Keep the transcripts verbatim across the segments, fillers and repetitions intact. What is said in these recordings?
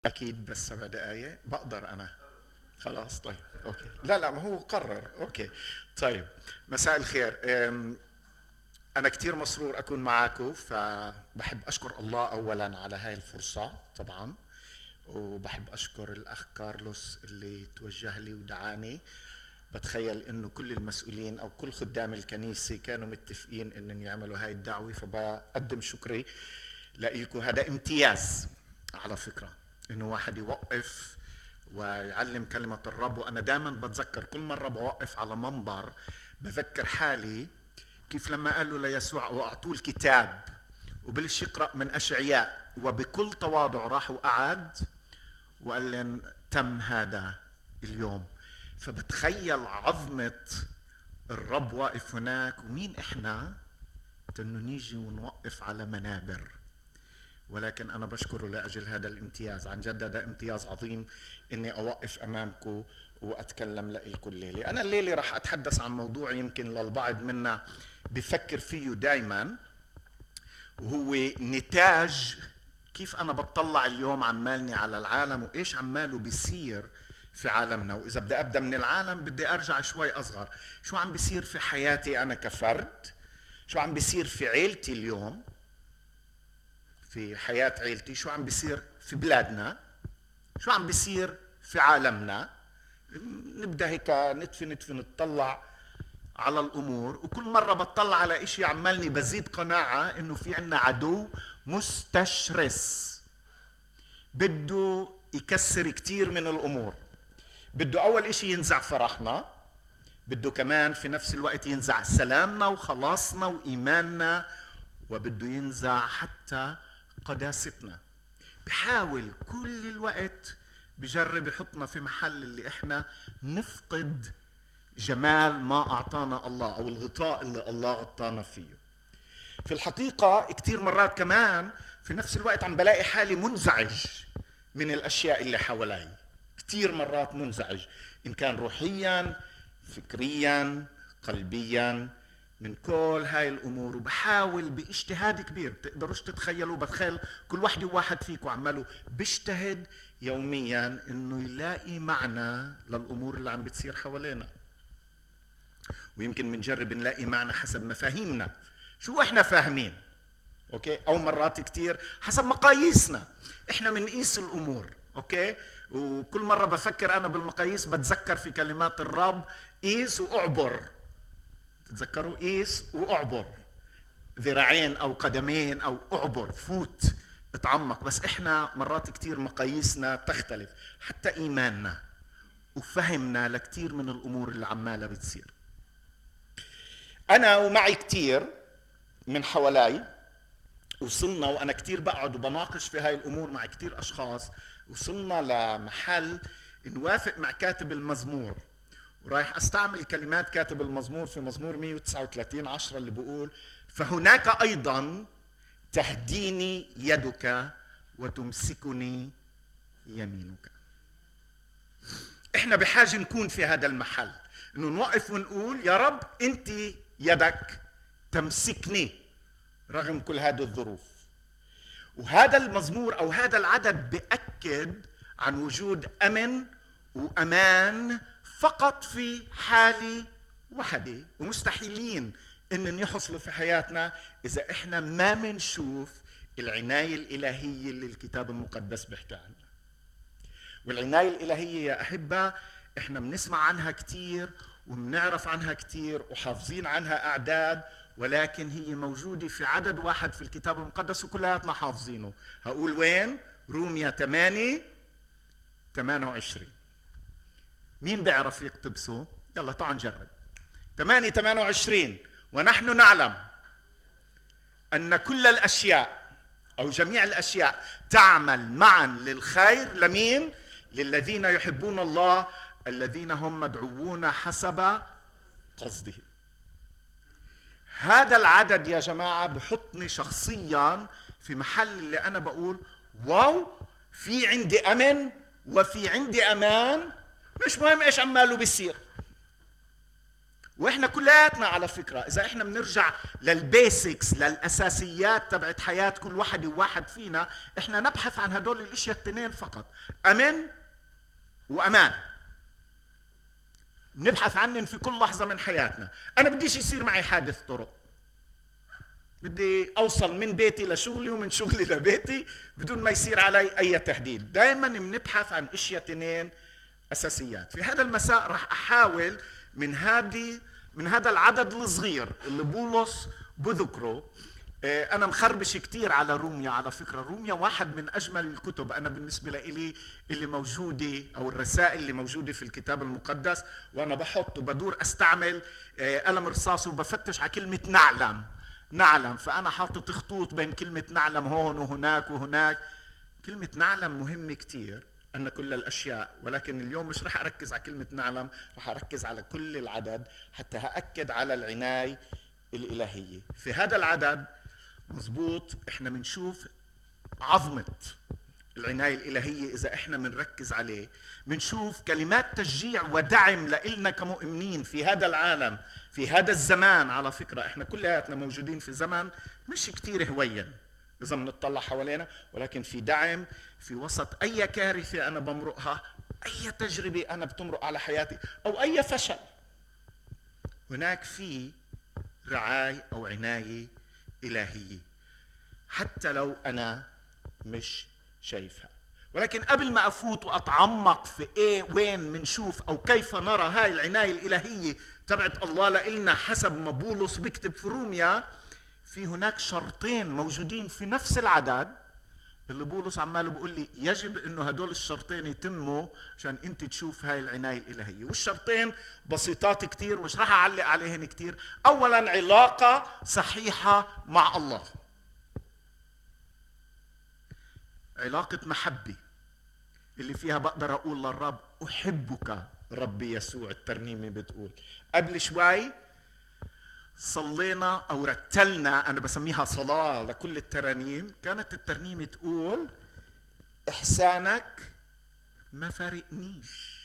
أكيد بس سبع دقايق بقدر أنا. خلاص طيب أوكي. لا لا ما هو قرر. أوكي طيب. مساء الخير. أم، أنا كتير مسرور أكون معاكم، فبحب أشكر الله أولا على هاي الفرصة طبعا، وبحب أشكر الأخ كارلوس اللي توجه لي ودعاني. بتخيل إنه كل المسؤولين أو كل خدام الكنيسة كانوا متفقين إنهم يعملوا هاي الدعوة، فبقدم شكري لإلكم. هذا امتياز على فكرة، إنه واحد يوقف ويعلم كلمة الرب. وأنا دائما بتذكر كل مرة بوقف على منبر بذكر حالي كيف لما قالوا ليسوع وأعطوه الكتاب وبلش يقرأ من أشعياء، وبكل تواضع راح وقعد وقال لهم تم هذا اليوم. فبتخيل عظمة الرب واقف هناك، ومين إحنا إنه نيجي ونوقف على منابر. ولكن أنا بشكره لأجل هذا الامتياز. عن جد هذا امتياز عظيم إني أوقف أمامكم وأتكلم لإلكم الليلة. أنا الليلة راح أتحدث عن موضوع يمكن للبعض منا بفكر فيه دايما، وهو نتاج كيف أنا بطلع اليوم عمالني على العالم وإيش عماله بيصير في عالمنا. وإذا بدي أبدأ من العالم بدي أرجع شوي أصغر. شو عم بيصير في حياتي أنا كفرد، شو عم بيصير في عيلتي اليوم، في حياة عيلتي، شو عم بيصير في بلادنا، شو عم بيصير في عالمنا. نبدأ هيك نتفي نتفي نتطلع على الأمور. وكل مرة بتطلع على إشي عمالني بزيد قناعة إنه في عنا عدو مستشرس بده يكسر كتير من الأمور. بده أول إشي ينزع فرحنا، بده كمان في نفس الوقت ينزع سلامنا وخلاصنا وإيماننا، وبده ينزع حتى قداستنا. بحاول كل الوقت بجرب يحطنا في محل اللي احنا نفقد جمال ما أعطانا الله أو الغطاء اللي الله غطانا فيه. في الحقيقة كتير مرات كمان في نفس الوقت عم بلاقي حالي منزعج من الأشياء اللي حوالي. كتير مرات منزعج إن كان روحيا فكريا قلبيا من كل هاي الأمور. وبحاول باجتهاد كبير بتقدروش تتخيلوا. بتخيل كل واحد وواحد فيكم عماله بيجتهد يوميا إنه يلاقي معنى للأمور اللي عم بتصير حوالينا. ويمكن بنجرب نلاقي معنى حسب مفاهيمنا، شو احنا فاهمين، اوكي، او مرات كتير حسب مقاييسنا. احنا بنقيس الامور، اوكي. وكل مره بفكر انا بالمقاييس بتذكر في كلمات الرب: قيس واعبر. تتذكروا قيس واعبر، ذراعين او قدمين او اعبر، فوت اتعمق. بس احنا مرات كتير مقاييسنا تختلف، حتى ايماننا وفهمنا لكتير من الامور اللي عمالها بتصير. انا ومعي كتير من حوالي وصلنا، وانا كتير بقعد وبناقش في هاي الامور مع كتير اشخاص، وصلنا لمحل نوافق مع كاتب المزمور. ورايح استعمل كلمات كاتب المزمور في مزمور مئة وتسعة وثلاثين عشرة اللي بيقول: فهناك ايضا تهديني يدك وتمسكني يمينك. احنا بحاجة نكون في هذا المحل، انه نوقف ونقول: يا رب انت يدك تمسكني رغم كل هذه الظروف. وهذا المزمور او هذا العدد بأكد عن وجود امن وامان فقط في حالة واحدة، ومستحيلين ان يحصلوا في حياتنا اذا احنا ما منشوف العناية الالهية اللي الكتاب المقدس بيحكي عنها. والعناية الالهية يا احبة احنا بنسمع عنها كتير وبنعرف عنها كتير وحافظين عنها اعداد، ولكن هي موجودة في عدد واحد في الكتاب المقدس وكلياتنا حافظينه. هقول وين؟ رومية ثمانية ثمانية وعشرين. مين بيعرف يقتبسه؟ يلا تعال نجرب. ثمانية ثمانية وعشرين: ونحن نعلم أن كل الأشياء أو جميع الأشياء تعمل معا للخير. لمين؟ للذين يحبون الله الذين هم مدعوون حسب قصده. هذا العدد يا جماعة بحطني شخصيا في محل اللي أنا بقول: واو، في عندي أمن وفي عندي أمان، مش مهم إيش عماله بيصير. واحنا كلياتنا على فكرة اذا احنا بنرجع للبيسكس، للاساسيات تبعت حياة كل واحد وواحد فينا، احنا نبحث عن هدول الاشياء التنين فقط، امن وامان. نبحث عنهم في كل لحظة من حياتنا. انا بديش يصير معي حادث طرق، بدي اوصل من بيتي لشغلي ومن شغلي لبيتي بدون ما يصير علي اي تهديد. دائما بنبحث عن اشياء تنين اساسيات. في هذا المساء راح احاول من هذه من هذا العدد الصغير اللي بولس بذكره. انا مخربش كتير على روميا، على فكرة روميا واحد من اجمل الكتب انا بالنسبة لي اللي موجودة، او الرسائل اللي موجودة في الكتاب المقدس. وانا بحط وبدور استعمل قلم رصاص وبفتش على كلمة نعلم نعلم، فانا حاطط خطوط بين كلمة نعلم هون وهناك وهناك. كلمة نعلم مهمة كتير أن كل الأشياء، ولكن اليوم مش رح أركز على كلمة نعلم، رح أركز على كل العدد حتى هأكد على العناية الإلهية في هذا العدد. مزبوط، إحنا بنشوف عظمة العناية الإلهية إذا إحنا بنركز عليه. بنشوف كلمات تشجيع ودعم لإلنا كمؤمنين في هذا العالم، في هذا الزمان. على فكرة إحنا كلياتنا موجودين في زمن مش كتير هوين إذا بنطلع حوالينا، ولكن في دعم في وسط أي كارثة أنا بمرقها، أي تجربة أنا بتمرق على حياتي، أو أي فشل. هناك في رعاية أو عناية إلهية حتى لو أنا مش شايفها. ولكن قبل ما أفوت وأتعمق في إيه وين منشوف أو كيف نرى هاي العناية الإلهية تبعت الله لإلنا حسب ما بولس بيكتب في روميا، في هناك شرطين موجودين في نفس العدد اللي بولس عماله بيقول لي يجب انه هدول الشرطين يتموا عشان انت تشوف هاي العناية الإلهية. والشرطين بسيطات كتير ومش راح اعلق عليهن كتير. اولا علاقة صحيحة مع الله، علاقة محبة اللي فيها بقدر اقول للرب احبك ربي يسوع. الترنيمة بتقول قبل شوي صلينا او رتلنا، انا بسميها صلاة لكل الترانيم، كانت الترنيمة تقول احسانك ما فارقنيش.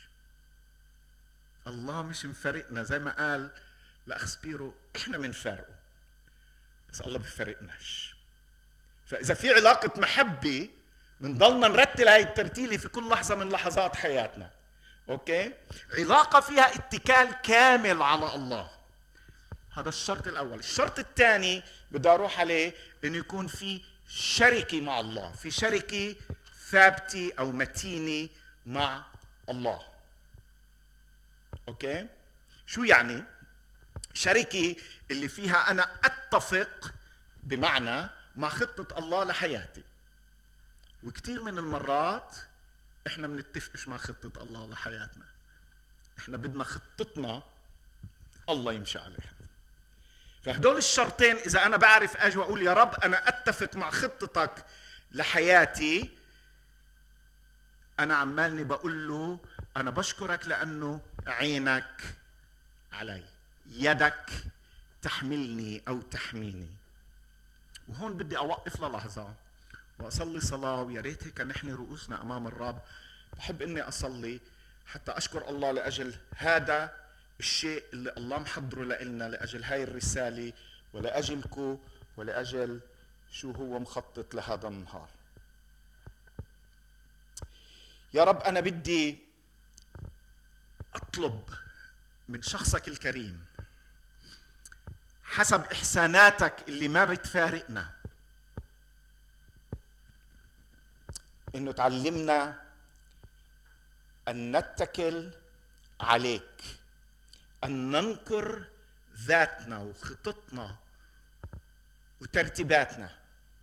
الله مش مفارقنا زي ما قال لاخ سبيرو، احنا منفارقه بس الله بيفارقناش. فاذا في علاقة محبة بنضلنا نرتل هاي الترتيلة في كل لحظة من لحظات حياتنا. اوكي، علاقة فيها اتكال كامل على الله، هذا الشرط الأول. الشرط الثاني بدي أروح عليه إنه يكون في شركة مع الله، في شركة ثابتة أو متينة مع الله. أوكي؟ شو يعني؟ شركة اللي فيها أنا أتفق بمعنى مع خطة الله لحياتي. وكثير من المرات إحنا بنتفقش مع خطة الله لحياتنا، إحنا بدنا خطتنا الله يمشي عليها. فهدول الشرطين إذا أنا بعرف أجي وأقول يا رب أنا أتفق مع خطتك لحياتي، أنا عمالني بقول له أنا بشكرك لأنه عينك علي، يدك تحملني أو تحميني. وهون بدي أوقف للحظة وأصلي صلاة، ويا ريت هيك نحن رؤوسنا أمام الرب. بحب إني أصلي حتى أشكر الله لأجل هذا الشيء اللي الله محضره لنا، لأجل هاي الرسالة ولأجلكم ولأجل شو هو مخطط لهذا النهار. يا رب أنا بدي أطلب من شخصك الكريم حسب إحساناتك اللي ما بتفارقنا إنه تعلمنا أن نتكل عليك، أن ننكر ذاتنا وخططنا وترتيباتنا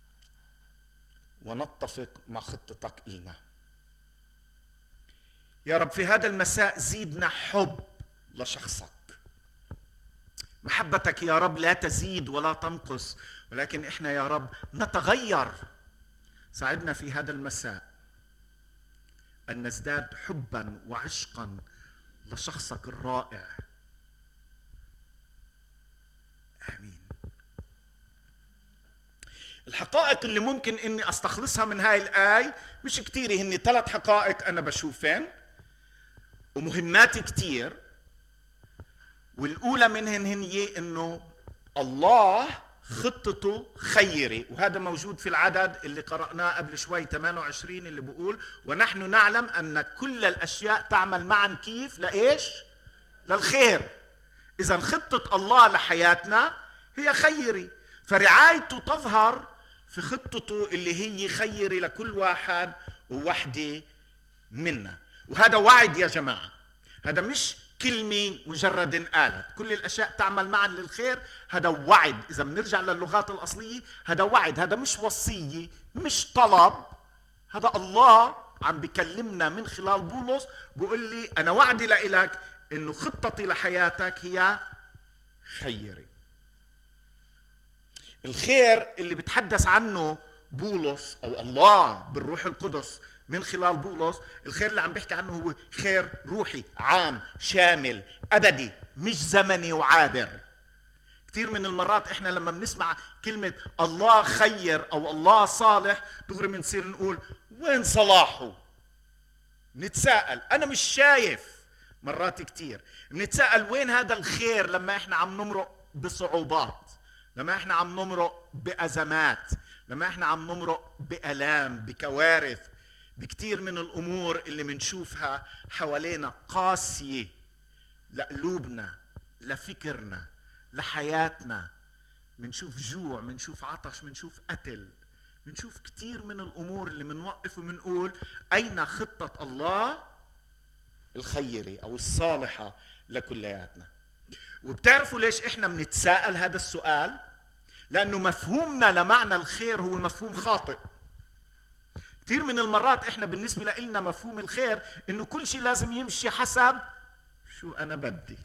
ونتفق مع خطتك إلنا. يا رب في هذا المساء زيدنا حب لشخصك. محبتك يا رب لا تزيد ولا تنقص، ولكن إحنا يا رب نتغير. ساعدنا في هذا المساء أن نزداد حبا وعشقا لشخصك الرائع. آمين. الحقائق اللي ممكن إني أستخلصها من هاي الآية مش كتير، هني ثلاث حقائق أنا بشوفين ومهمات كتير، والأولى منهن هي إنه الله خطته خيري، وهذا موجود في العدد اللي قرأناه قبل شوي ثمانية وعشرين اللي بيقول ونحن نعلم أن كل الأشياء تعمل معا كيف لإيش؟ للخير. إذا خطة الله لحياتنا هي خيري، فرعايته تظهر في خطته اللي هي خيري لكل واحد ووحدة منا. وهذا وعد يا جماعة، هذا مش كلمة مجرد انقالت كل الأشياء تعمل معا للخير، هذا وعد. إذا بنرجع للغات الأصلية هذا وعد، هذا مش وصية مش طلب، هذا الله عم بكلمنا من خلال بولس بقول لي أنا وعدي لإلك إنه خطتي لحياتك هي خيري. الخير اللي بتحدث عنه بولس أو الله بالروح القدس من خلال بولس، الخير اللي عم بيحكي عنه هو خير روحي عام شامل أبدي مش زمني وعابر. كثير من المرات احنا لما بنسمع كلمة الله خير أو الله صالح دغري بنصير نقول وين صلاحه؟ نتساءل، أنا مش شايف. مرات كثير بنتساءل وين هذا الخير لما احنا عم نمرق بصعوبات، لما احنا عم نمرق بأزمات، لما احنا عم نمرق بألام بكوارث، بكتير من الأمور اللي منشوفها حوالينا قاسية لقلوبنا لفكرنا لحياتنا. منشوف جوع، منشوف عطش، منشوف قتل، منشوف كتير من الأمور اللي منوقف ومنقول أين خطة الله الخيري أو الصالحة لكلياتنا؟ وبتعرفوا ليش إحنا منتساءل هذا السؤال؟ لأنه مفهومنا لمعنى الخير هو مفهوم خاطئ. كثير من المرات إحنا بالنسبة لنا مفهوم الخير إنه كل شيء لازم يمشي حسب شو أنا بدي.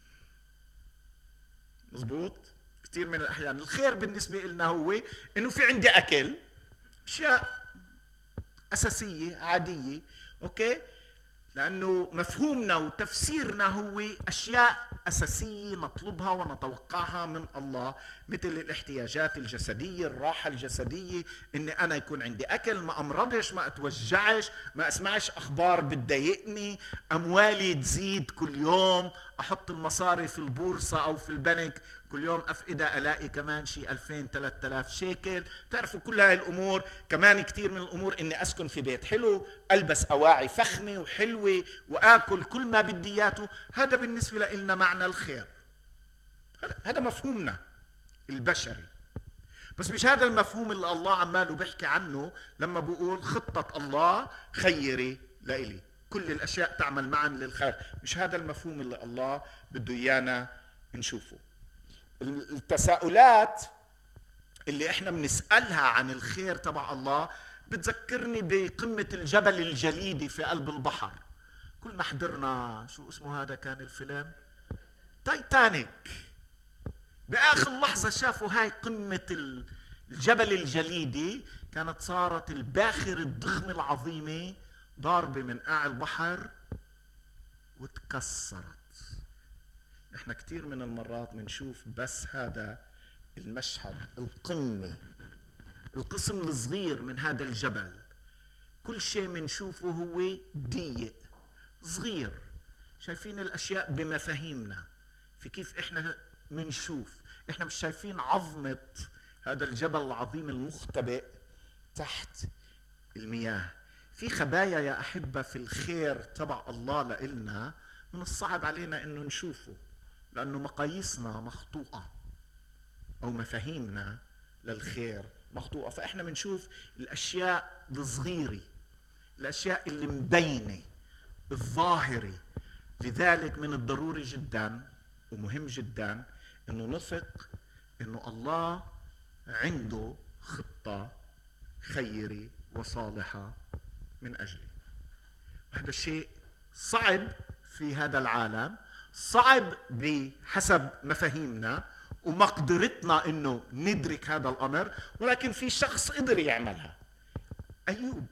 مزبوط؟ كثير من الأحيان الخير بالنسبة لنا هو إنه في عندي أكل، أشياء أساسية عادية، أوكي؟ لأنه مفهومنا وتفسيرنا هو أشياء أساسية نطلبها ونتوقعها من الله، مثل الاحتياجات الجسدية، الراحة الجسدية، إني أنا يكون عندي أكل، ما أمرضش، ما أتوجعش، ما أسمعش أخبار بتضايقني، أموالي تزيد كل يوم، أحط المصاري في البورصة أو في البنك كل يوم أفقدها ألاقي كمان شيء ألفين ثلاثة آلاف شيكل. تعرفوا كل هاي الأمور. كمان كتير من الأمور إني أسكن في بيت حلو، ألبس أواعي فخمة وحلوة وآكل كل ما بدياته. هذا بالنسبة لنا معنى الخير، هذا مفهومنا البشري. بس مش هذا المفهوم اللي الله عماله بيحكي عنه لما بقول خطة الله خيري لإلي، كل الأشياء تعمل معا للخير. مش هذا المفهوم اللي الله بده إيانا نشوفه. التساؤلات اللي احنا بنسألها عن الخير تبع الله بتذكرني بقمة الجبل الجليدي في قلب البحر. كل ما حضرنا شو اسمه هذا كان الفيلم تايتانيك، بآخر لحظة شافوا هاي قمة الجبل الجليدي، كانت صارت الباخرة الضخمة العظيمة ضاربة من قاع البحر وتكسرت. احنا كتير من المرات منشوف بس هذا المشهد، القمة، القسم الصغير من هذا الجبل. كل شيء منشوفه هو ضيق صغير. شايفين الأشياء بمفاهيمنا، في كيف احنا منشوف. احنا مش شايفين عظمة هذا الجبل العظيم المختبئ تحت المياه. في خبايا يا أحبة في الخير تبع الله لإلنا من الصعب علينا إنه نشوفه، لأنه مقاييسنا مخطوطة أو مفاهيمنا للخير مخطوطة. فإحنا بنشوف الأشياء الصغيرة، الأشياء اللي مبينة، الظاهرة. لذلك من الضروري جدا ومهم جدا إنه نثق إنه الله عنده خطة خيرة وصالحة من أجلي. هذا الشيء صعب في هذا العالم، صعب بحسب مفاهيمنا ومقدرتنا انه ندرك هذا الامر، ولكن في شخص قدر يعملها. ايوب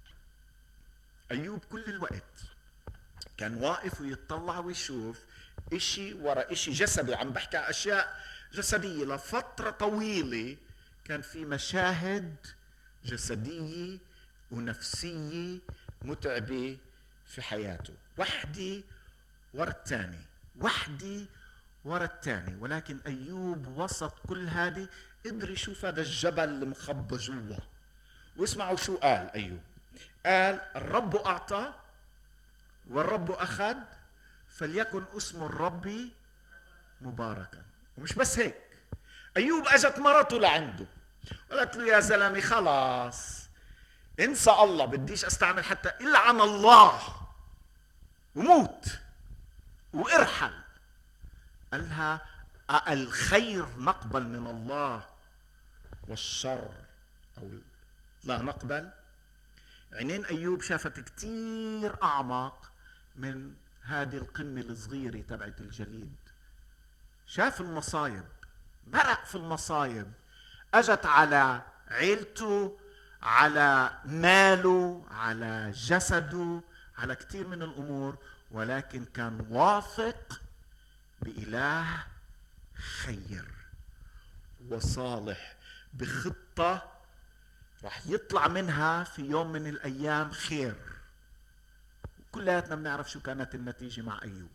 ايوب كل الوقت كان واقف ويتطلع ويشوف اشي ورا اشي جسدي، عم بحكي اشياء جسدية. لفترة طويلة كان في مشاهد جسدية ونفسية متعبة في حياته، وحدي ورا الثاني، وحدي ورا الثاني، ولكن أيوب وسط كل هذه قدر يشوف هذا الجبل المخبى جوا. واسمعوا شو قال أيوب. قال الرب أعطى والرب أخذ، فليكن اسم الرب مباركا. ومش بس هيك، أيوب أجت مرته لعنده قالت له يا زلمة خلاص انسى الله، بديش استعمل حتى العن الله وموت وارحل. قالها الخير نقبل من الله والشر أو لا نقبل. عينين أيوب شافت كتير أعمق من هذه القمة الصغيرة تبعت الجليد. شاف المصايب، مرق في المصايب، أجت على عيلته، على ماله، على جسده، على كتير من الأمور، ولكن كان واثق بإله خير وصالح، بخطة رح يطلع منها في يوم من الأيام خير. كلياتنا بنعرف شو كانت النتيجة مع أيوب،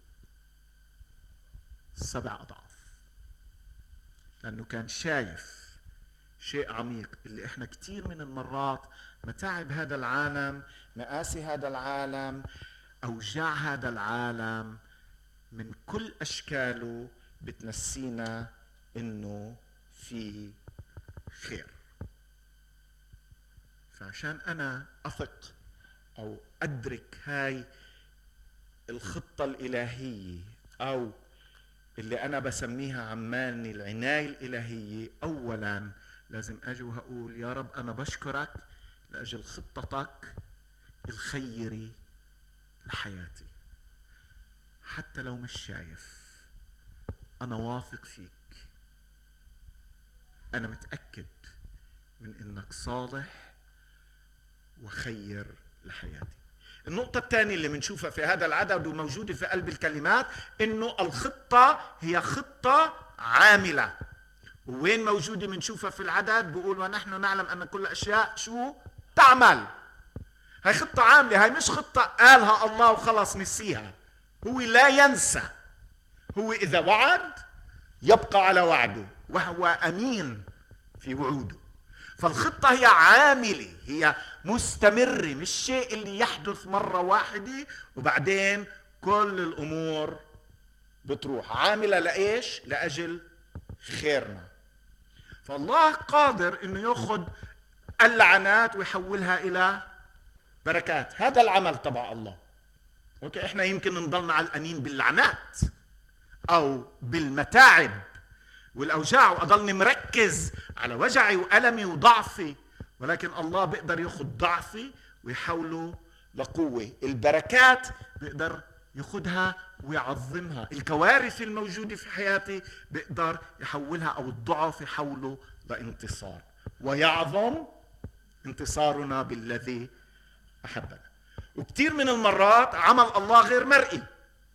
سبع أضعاف، لأنه كان شايف شيء عميق اللي احنا كتير من المرات متاعب هذا العالم، مآسي هذا العالم، أوجاع هذا العالم من كل أشكاله بتنسينا إنه في خير. فعشان أنا أثق أو أدرك هاي الخطة الإلهية أو اللي أنا بسميها عماني العناية الإلهية، أولاً لازم أجي وهقول يا رب أنا بشكرك لأجل خطتك الخيرة لحياتي، حتى لو مش شايف أنا واثق فيك، أنا متأكد من إنك صالح وخير لحياتي. النقطة الثانية اللي بنشوفها في هذا العدد وموجودة في قلب الكلمات إنه الخطة هي خطة عاملة. وين موجودة بنشوفها في العدد؟ بيقول ونحن نعلم أن كل أشياء شو تعمل. هاي خطة عاملة، هاي مش خطة قالها الله وخلص نسيها. هو لا ينسى، هو إذا وعد يبقى على وعده وهو أمين في وعوده. فالخطة هي عاملة، هي مستمرة، مش شيء اللي يحدث مرة واحدة وبعدين كل الأمور بتروح. عاملة لإيش؟ لأجل خيرنا. فالله قادر إنه يأخذ اللعنات ويحولها إلى بركات. هذا العمل تبع الله. أوكي، إحنا يمكن نضلنا علقانين باللعنات أو بالمتاعب والأوجاع وأضلني مركز على وجعي وألمي وضعفي، ولكن الله بيقدر يأخذ ضعفي ويحوله لقوة. البركات بيقدر يأخذها ويعظمها. الكوارث الموجودة في حياتي بيقدر يحولها أو الضعف يحوله لانتصار، ويعظم انتصارنا بالذي أحبنا. وكثير من المرات عمل الله غير مرئي.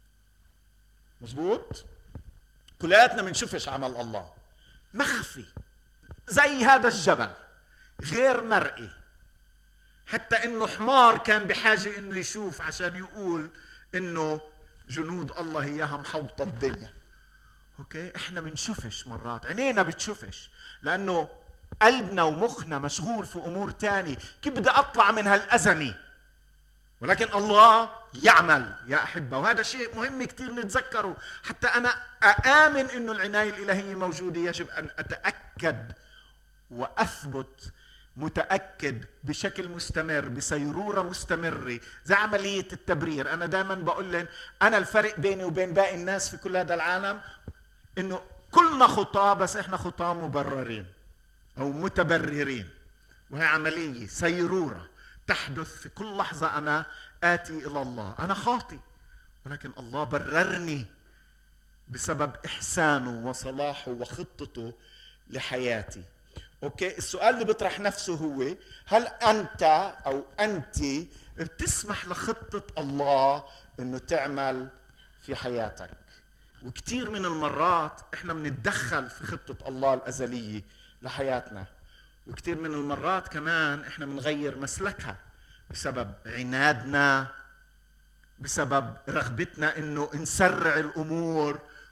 مظبوط؟ كلياتنا منشوفش عمل الله، مخفي زي هذا الجبل، غير مرئي. حتى انه حمار كان بحاجة انه يشوف عشان يقول انه جنود الله اياها محوطة الدنيا. اوكي، احنا منشوفش مرات، عينينا بتشوفش لانه قلبنا ومخنا مشغول في امور تانية. كيف بدي اطلع من هالازمة؟ ولكن الله يعمل يا أحبة، وهذا شيء مهم كتير نتذكره. حتى أنا أآمن إنه العناية الإلهية موجودة، يجب أن أتأكد وأثبت متأكد بشكل مستمر، بسيرورة مستمرة، زي عملية التبرير. أنا دائما بقول لهم أنا الفرق بيني وبين باقي الناس في كل هذا العالم إنه كلنا خطاة، بس إحنا خطاة مبررين أو متبررين. وهي عملية سيرورة تحدث في كل لحظة. أنا آتي إلى الله، أنا خاطئ، ولكن الله بررني بسبب إحسانه وصلاحه وخطته لحياتي. أوكي، السؤال اللي بيطرح نفسه هو هل أنت أو أنت بتسمح لخطة الله إنه تعمل في حياتك؟ وكتير من المرات إحنا بنتدخل في خطة الله الأزلية لحياتنا، وكتير من المرات كمان إحنا بنغير مسلكها بسبب عنادنا، بسبب رغبتنا إنه نسرع الأمور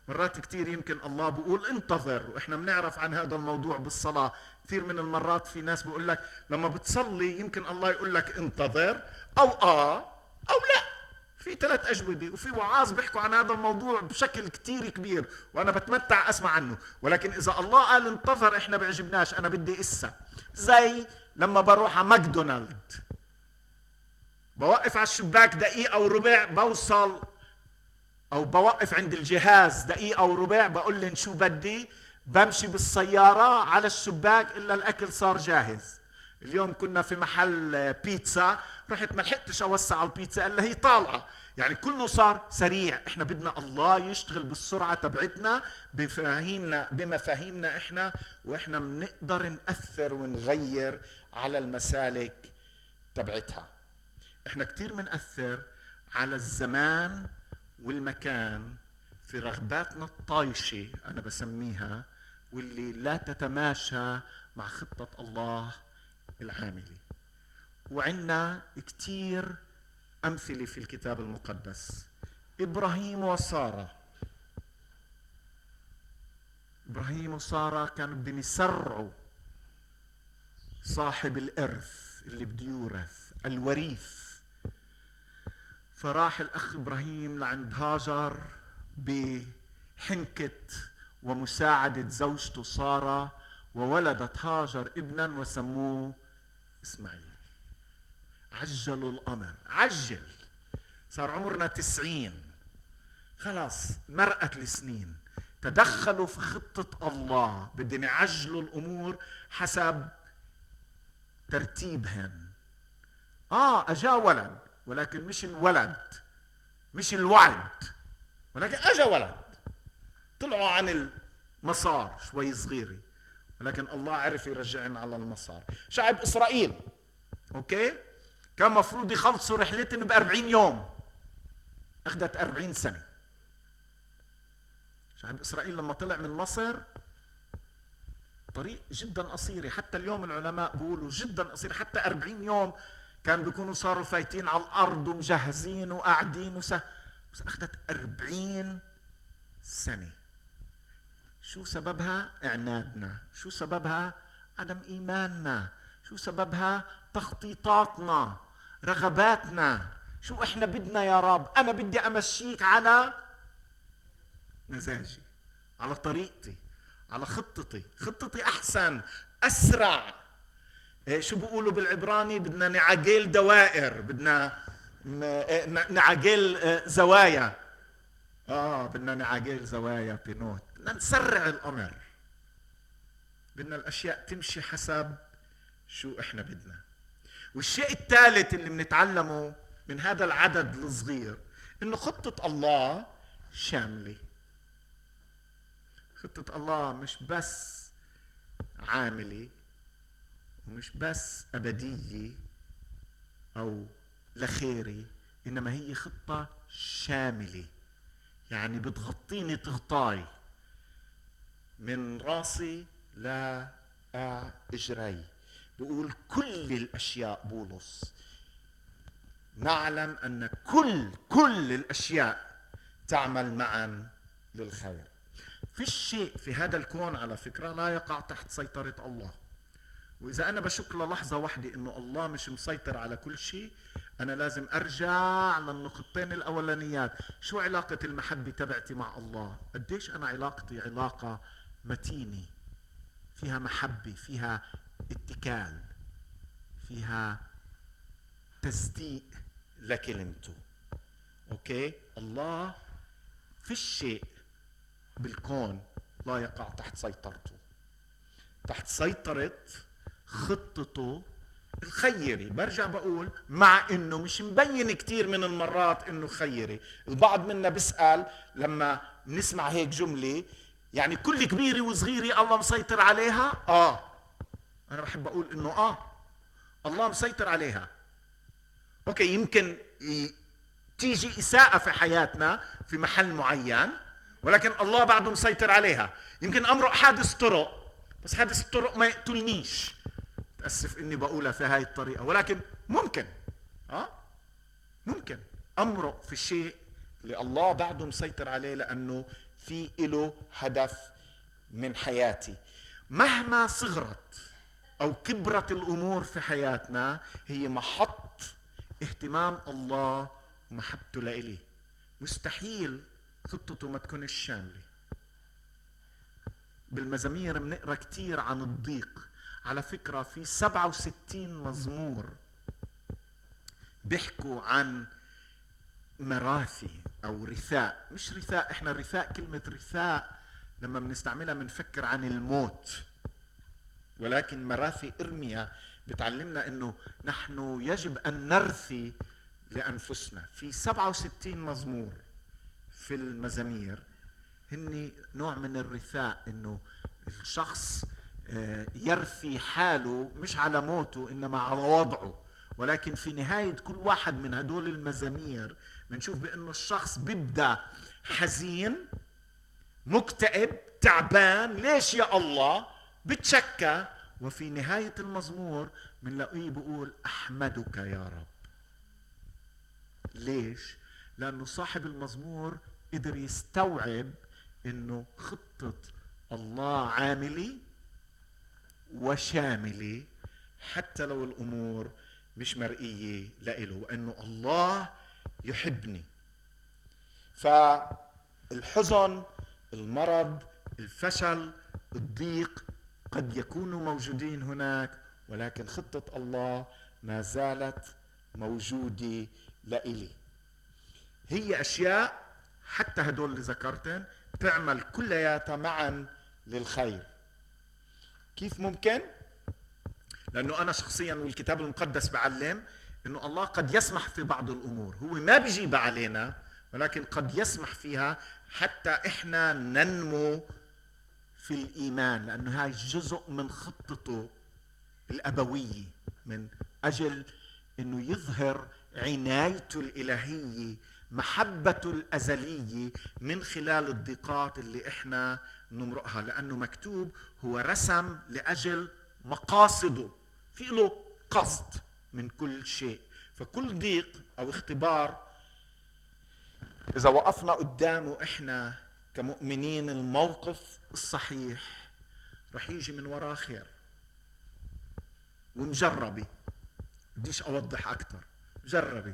مرات كتير يمكن الله بيقول انتظر، واحنا بنعرف عن هذا الموضوع بالصلاة. كثير من المرات في ناس بيقول لك لما بتصلي يمكن الله يقول لك انتظر او اه او لا. في ثلاث اجوبه، وفي وعاظ بيحكوا عن هذا الموضوع بشكل كتير كبير، وانا بتمتع اسمع عنه. ولكن اذا الله قال انتظر احنا بيعجبناش، انا بدي اسا. زي لما بروح على ماكدونالد بوقف على الشباك دقيقه وربع بوصل، او بوقف عند الجهاز دقيقه وربع بقول لهم شو بدي، بمشي بالسياره على الشباك الا الاكل صار جاهز. اليوم كنا في محل بيتزا، رحت ما لحقتش اوسع على البيتزا الا هي طالعه. يعني كله صار سريع. احنا بدنا الله يشتغل بالسرعه تبعتنا بمفاهيمنا بمفاهيمنا احنا، واحنا بنقدر ناثر ونغير على المسالك تبعتها. احنا كتير بنأثر على الزمان والمكان في رغباتنا الطايشه انا بسميها، واللي لا تتماشى مع خطه الله العاملة. وعندنا كتير أمثلة في الكتاب المقدس. إبراهيم وسارة، إبراهيم وسارة كانوا بدهم يسرعوا صاحب الإرث اللي بده يورث الوريث. فراح الأخ إبراهيم لعند هاجر بحنكة ومساعدة زوجته سارة، وولدت هاجر ابنا وسموه اسماعيل. عجلوا الامر، عجل. صار عمرنا تسعين، خلاص مرقت السنين. تدخلوا في خطة الله، بدهم يعجلوا الامور حسب ترتيبهن. اه اجا ولد، ولكن مش الولد، مش الوعد، ولكن اجا ولد. طلعوا عن المسار شوي صغيره، ولكن الله عرف يرجعنا على المسار. شعب إسرائيل أوكي كان مفروض يخلصوا رحلتهم بأربعين يوم، أخذت أربعين سنة. شعب إسرائيل لما طلع من مصر طريق جدا قصيرة، حتى اليوم العلماء بيقولوا جدا قصيرة، حتى أربعين يوم كان بيكونوا صاروا فايتين على الأرض ومجهزين وقاعدين وس... بس أخذت أربعين سنة. شو سببها؟ عنادنا. شو سببها؟ عدم إيماننا. شو سببها؟ تخطيطاتنا، رغباتنا. شو إحنا بدنا يا رب؟ أنا بدي أمشيك على مزاجي، على طريقتي، على خطتي. خطتي أحسن، أسرع. إيه شو بيقولوا بالعبراني؟ بدنا نعجل دوائر، بدنا نعجل زوايا. آه بدنا نعجل زوايا بنوت، بدنا نسرع الأمر، بدنا الأشياء تمشي حسب شو إحنا بدنا. والشيء الثالث اللي بنتعلمه من هذا العدد الصغير إنه خطة الله شاملة. خطة الله مش بس عاملة ومش بس أبدية أو لخيري، إنما هي خطة شاملة، يعني بتغطيني تغطاي من راسي لا اجري. بقول كل الاشياء بولس نعلم ان كل كل الاشياء تعمل معا للخير. في شيء في هذا الكون على فكرة لا يقع تحت سيطرة الله. واذا انا بشك للحظة واحدة انه الله مش مسيطر على كل شيء، انا لازم ارجع للنقطتين الاولانيات. شو علاقة المحبة تبعتي مع الله؟ قديش انا علاقتي علاقة متينة، فيها محبة، فيها اتكال، فيها تصديق لكلمته. اوكي الله في الشيء بالكون لا يقع تحت سيطرته، تحت سيطرة خطته الخيري. برجع بقول مع انه مش مبين كتير من المرات انه خيري. البعض منا بيسأل لما نسمع هيك جملة، يعني كل كبيرة وصغيرة الله مسيطر عليها؟ اه انا بحب اقول انه اه الله مسيطر عليها. اوكي يمكن تيجي اساءة في حياتنا في محل معين، ولكن الله بعده مسيطر عليها. يمكن امرق حادث طرق، بس حادث الطرق ما يقتلنيش. تأسف اني بقولها في هاي الطريقة، ولكن ممكن اه ممكن امرق في الشيء اللي الله بعده مسيطر عليه، لانه في له هدف من حياتي. مهما صغرت أو كبرت الأمور في حياتنا هي محط اهتمام الله ومحبته لإلي. مستحيل خطته ما تكونش شاملة. بالمزامير بنقرأ كتير عن الضيق. على فكرة في سبعة وستين مزمور بيحكوا عن مراثي أو رثاء. مش رثاء، احنا رثاء، كلمة رثاء لما بنستعملها بنفكر عن الموت، ولكن مراثي إرميا بتعلمنا انه نحن يجب ان نرثي لانفسنا. في سبعة وستين مزمور في المزامير هن نوع من الرثاء، انه الشخص يرثي حاله مش على موته انما على وضعه. ولكن في نهاية كل واحد من هدول المزامير بنشوف بانه الشخص بيبدأ حزين مكتئب تعبان، ليش يا الله؟ بتشكى، وفي نهاية المزمور بنلاقيه بيقول أحمدك يا رب. ليش؟ لأنه صاحب المزمور قدر يستوعب إنه خطة الله عاملة وشاملة حتى لو الأمور مش مرئية لإله، وإنه الله يحبني. فالحزن، المرض، الفشل، الضيق قد يكونوا موجودين هناك، ولكن خطة الله ما زالت موجودة لإلي. هي أشياء حتى هدول اللي ذكرتن تعمل كلياتها معا للخير. كيف ممكن؟ لأنه أنا شخصيا والكتاب المقدس بعلم إنه الله قد يسمح في بعض الأمور، هو ما بيجيب علينا، ولكن قد يسمح فيها حتى إحنا ننمو في الإيمان، لأنه هاي جزء من خطته الأبوية من أجل أنه يظهر عنايته الإلهية، محبته الأزلية من خلال الضيقات اللي إحنا نمرقها. لأنه مكتوب هو رسم لأجل مقاصده، في له قصد من كل شيء. فكل ضيق أو اختبار إذا وقفنا قدامه إحنا كمؤمنين الموقف الصحيح رح يجي من وراه خير. ومجربي، بديش أوضح أكثر، جربي.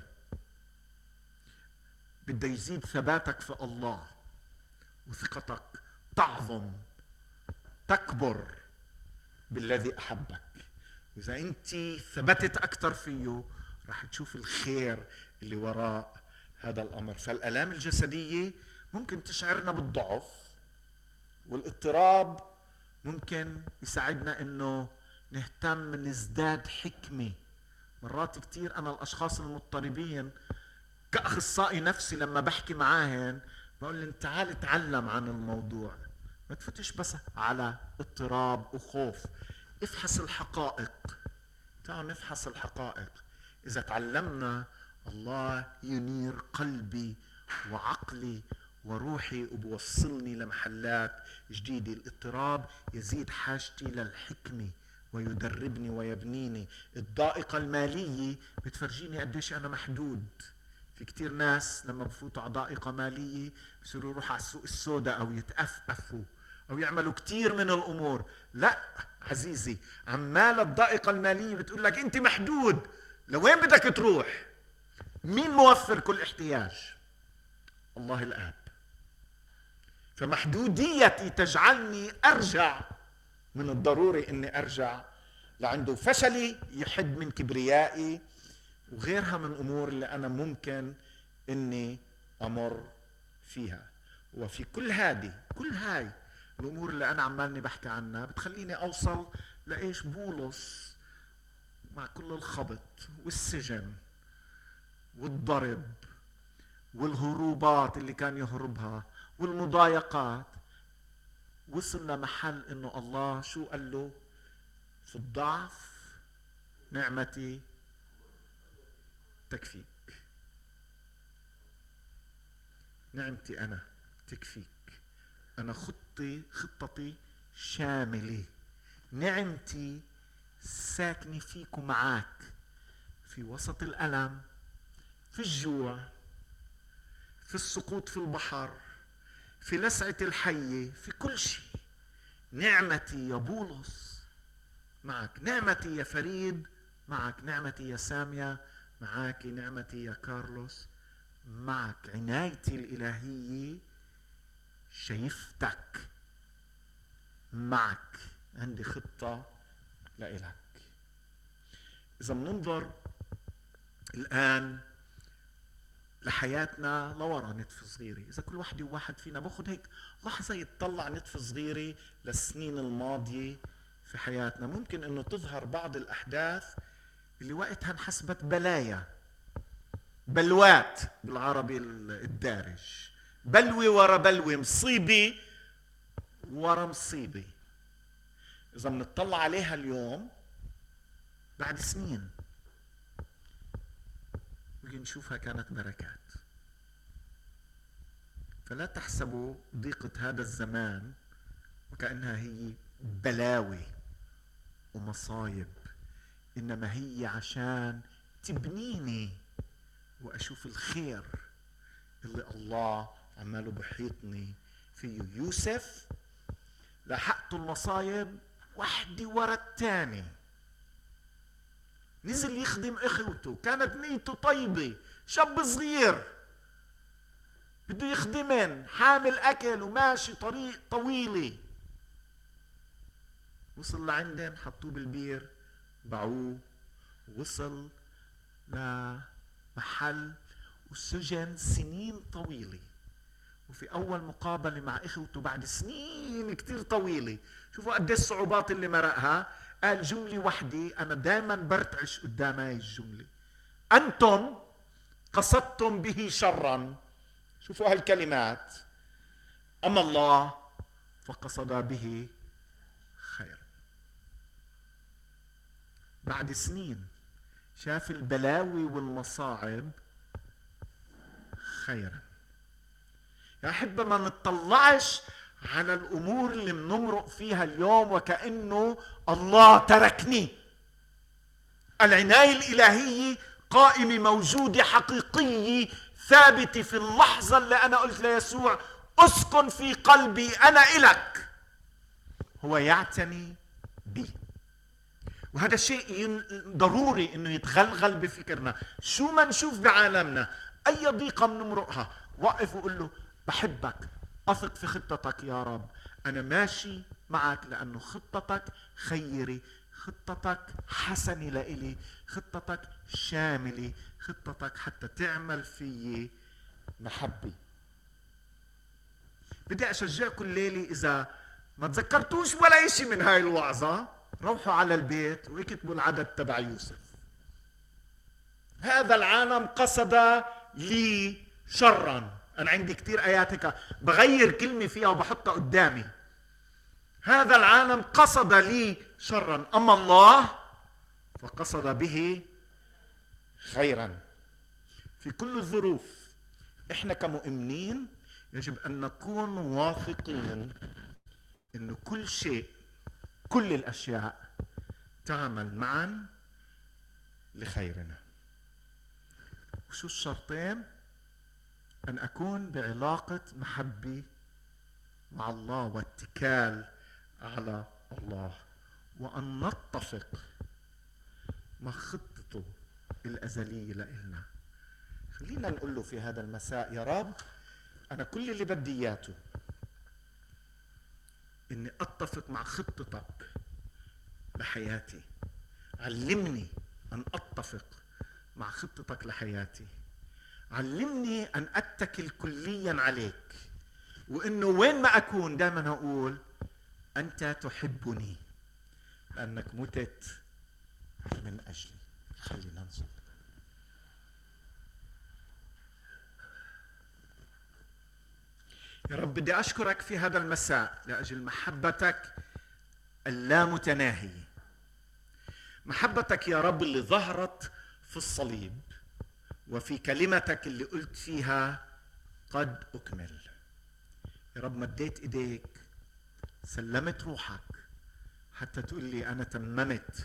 بده يزيد ثباتك في الله وثقتك تعظم تكبر بالذي أحبك. إذا أنت ثبتت أكثر فيه رح تشوف الخير اللي وراء هذا الأمر. فالآلام الجسدية ممكن تشعرنا بالضعف، والاضطراب ممكن يساعدنا إنه نهتم نزداد حكمة. مرات كتير أنا الأشخاص المضطربين كأخصائي نفسي لما بحكي معاهن بقول لهم تعال اتعلم عن الموضوع، ما تفتش بس على اضطراب وخوف، افحص الحقائق. تعال نفحص الحقائق. إذا تعلمنا الله ينير قلبي وعقلي وروحي وبوصلني لمحلات جديدة. الاضطراب يزيد حاجتي للحكمة ويدربني ويبنيني. الضائقة المالية بتفرجيني قديش أنا محدود. في كتير ناس لما بفوتوا على ضائقة مالية بصيروا يروحوا على السوق السوداء أو يتأفأفوا أو يعملوا كتير من الأمور. لا عزيزي، عمال الضائقة المالية بتقول لك أنت محدود، لوين بدك تروح؟ مين موفر كل احتياج؟ الله الآب. فمحدوديتي تجعلني أرجع، من الضروري أني أرجع لعنده. فشلي يحد من كبريائي وغيرها من الأمور اللي أنا ممكن أني أمر فيها. وفي كل هذه كل هاي الأمور اللي أنا عمالني بحكي عنها بتخليني أوصل لإيش؟ بولس مع كل الخبط والسجن والضرب والهروبات اللي كان يهربها والمضايقات، وصل لمحل انه الله شو قال له؟ في الضعف نعمتي تكفيك. نعمتي انا تكفيك. انا خطتي خطتي شاملة. نعمتي ساكنة فيك ومعاك في وسط الألم، في الجوع، في السقوط في البحر، في لسعة الحية، في كل شيء. نعمتي يا بولس معك، نعمتي يا فريد معك، نعمتي يا سامية معك، نعمتي يا كارلوس معك. عنايتي الإلهية شايفتك معك، عندي خطة لإلك. إذا بننظر الآن لحياتنا لورا نتفة صغيرة، إذا كل واحد وواحد فينا باخد هيك لحظة يتطلع نتفة صغيرة للسنين الماضية في حياتنا، ممكن إنه تظهر بعض الأحداث اللي وقتها انحسبت بلايا، بلوات بالعربي الدارج، بلوة ورا بلوة، مصيبة ورا مصيبة. إذا بنطلع عليها اليوم بعد سنين نشوفها كانت بركات. فلا تحسبوا ضيقة هذا الزمان وكأنها هي بلاوي ومصايب، إنما هي عشان تبنيني وأشوف الخير اللي الله عماله بحيطني فيه. يوسف لحقته المصايب واحدة ورا الثاني، نزل يخدم اخوته، كانت نيته طيبة، شاب صغير بده يخدمن، حامل اكل وماشي طريق طويلة، وصل لعندن حطوه بالبير باعوه، وصل لمحل وسجن سنين طويلة. وفي اول مقابلة مع اخوته بعد سنين كتير طويلة، شوفوا قد الصعوبات اللي مرقها، قال جملة وحدة أنا دائما برتعش قدام هاي الجملة: أنتم قصدتم به شرا. شوفوا هالكلمات، أما الله فقصد به خير. بعد سنين شاف البلاوي والمصاعب خيرا. يا أحبة ما نطلعش على الأمور اللي بنمرق فيها اليوم وكأنه الله تركني. العناية الإلهية قائمة، موجودة، حقيقية، ثابتة في اللحظة اللي أنا قلت ليسوع أسكن في قلبي، أنا إلك. هو يعتني بي، وهذا شيء ضروري إنه يتغلغل بفكرنا. شو ما نشوف بعالمنا، أي ضيقة بنمرقها، وقف وقول له بحبك، أثق في خطتك يا رب، أنا ماشي معك لأنه خطتك خيري، خطتك حسنة لإلي، خطتك شاملة، خطتك حتى تعمل فيي محبة. بدي أشجعكم الليلة، إذا ما تذكرتوش ولا إشي من هاي الوعظة، روحوا على البيت واكتبوا العدد تبع يوسف. هذا العالم قصد لي شرا. أنا عندي كتير آيات هيك بغير كلمة فيها وبحطها قدامي. هذا العالم قصد لي شرا، أما الله فقصد به خيرا. في كل الظروف إحنا كمؤمنين يجب أن نكون واثقين إنه كل شيء، كل الأشياء تعمل معا لخيرنا. وشو الشرطين؟ أن أكون بعلاقة محبة مع الله واتكال على الله، وأن نتفق مع خطته الأزلية لإلنا. خلينا نقول له في هذا المساء: يا رب، أنا كل اللي بدي إياته إني أتفق مع خطتك لحياتي. علمني أن أتفق مع خطتك لحياتي. علمني أن أتكل كليا عليك، وإنه وين ما أكون دائما أقول أنت تحبني لأنك متت من أجلي. خلينا ننظر. يا رب بدي أشكرك في هذا المساء لأجل محبتك اللامتناهية، محبتك يا رب اللي ظهرت في الصليب وفي كلمتك اللي قلت فيها قد أكمل. يا رب مديت إيديك، سلمت روحك حتى تقول لي أنا تممت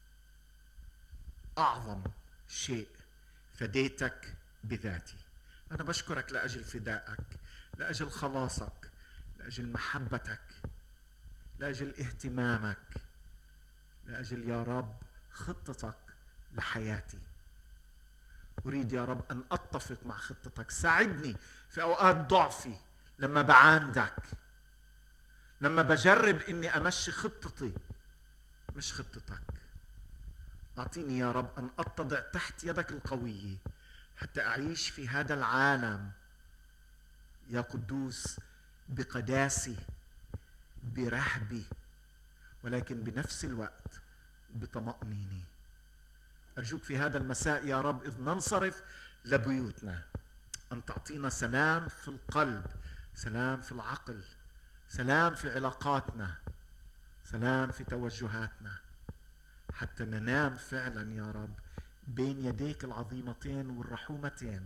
أعظم شيء، فديتك بذاتي. أنا بشكرك لأجل فدائك، لأجل خلاصك، لأجل محبتك، لأجل اهتمامك، لأجل يا رب خطتك لحياتي. أريد يا رب أن أتفق مع خطتك. ساعدني في أوقات ضعفي لما بعاندك، لما بجرب إني أمشي خطتي مش خطتك. أعطيني يا رب أن أتضع تحت يدك القوية حتى أعيش في هذا العالم يا قدوس بقداسة، برهبة، ولكن بنفس الوقت بطمأنينة. أرجوك في هذا المساء يا رب إذ ننصرف لبيوتنا أن تعطينا سلام في القلب، سلام في العقل، سلام في علاقاتنا، سلام في توجهاتنا، حتى ننام فعلا يا رب بين يديك العظيمتين والرحومتين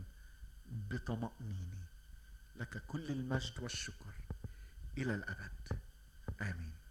بطمأنينة. لك كل المجد والشكر إلى الأبد. آمين.